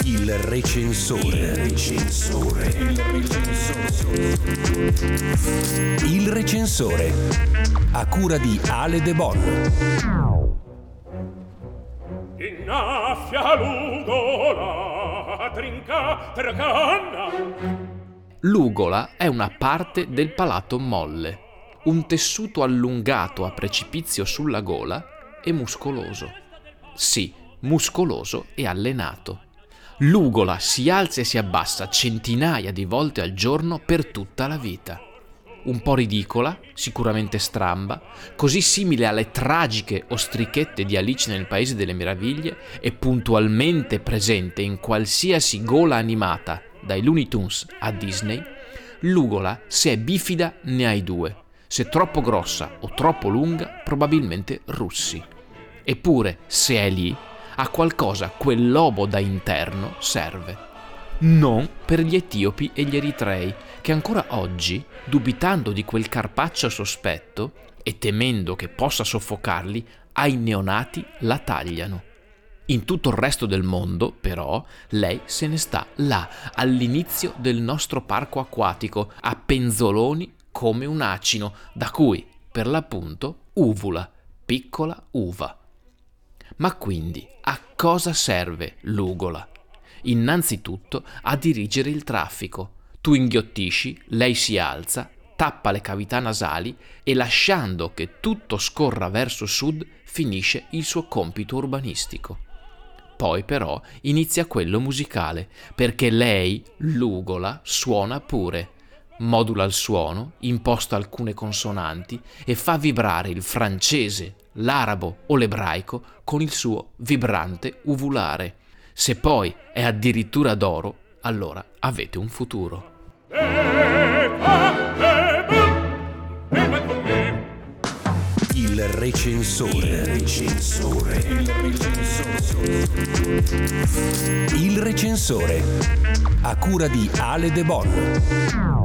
Il recensore. Il recensore. A cura di Ale De Bon. Innaffia l'ugola, trinca tracanna. L'ugola è una parte del palato molle, un tessuto allungato a precipizio sulla gola e muscoloso. Sì, muscoloso e allenato. L'ugola si alza e si abbassa centinaia di volte al giorno per tutta la vita. Un po' ridicola, sicuramente stramba, così simile alle tragiche ostrichette di Alice nel Paese delle Meraviglie e puntualmente presente in qualsiasi gola animata, dai Looney Tunes a Disney, l'ugola, se è bifida, ne hai due. Se troppo grossa o troppo lunga, probabilmente russi. Eppure, se è lì, a qualcosa quel lobo da interno serve. Non per gli etiopi e gli eritrei, che ancora oggi, dubitando di quel carpaccio sospetto e temendo che possa soffocarli, ai neonati la tagliano. In tutto il resto del mondo, però, lei se ne sta là, all'inizio del nostro parco acquatico, a penzoloni come un acino, da cui, per l'appunto, uvula, piccola uva. Ma quindi, a cosa serve l'ugola? Innanzitutto a dirigere il traffico. Tu inghiottisci, lei si alza, tappa le cavità nasali e lasciando che tutto scorra verso sud finisce il suo compito urbanistico. Poi però inizia quello musicale, perché lei, l'ugola, suona pure. Modula il suono, imposta alcune consonanti e fa vibrare il francese, l'arabo o l'ebraico con il suo vibrante uvulare. Se poi è addirittura d'oro, allora avete un futuro. Il recensore. Il recensore. A cura di Ale De Bon.